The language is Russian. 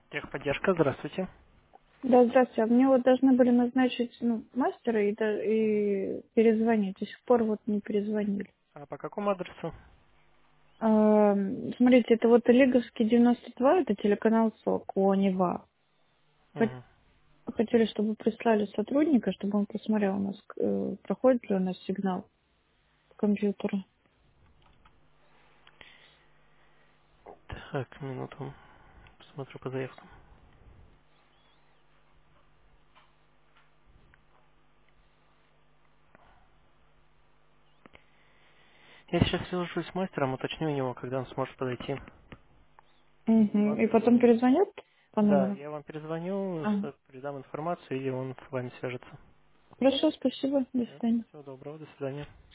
Техподдержка, здравствуйте. Да, здравствуйте. А мне вот должны были назначить мастера и перезвонить. До сих пор вот не перезвонили. А по какому адресу? Смотрите, это вот Олеговский 92, это телеканал СОК у Нева. Мгм. Хотели, чтобы прислали сотрудника, чтобы он посмотрел у нас, проходит ли у нас сигнал к компьютеру. Так, минуту. Посмотрю по заявкам. Я сейчас свяжусь с мастером, уточню у него, когда он сможет подойти. И Мгм. вам И потом перезвоню. перезвонят по Да, номеру? я вам перезвоню, Ага. передам информацию, и он с вами свяжется. Хорошо, спасибо. До Все, свидания. всего доброго, до свидания.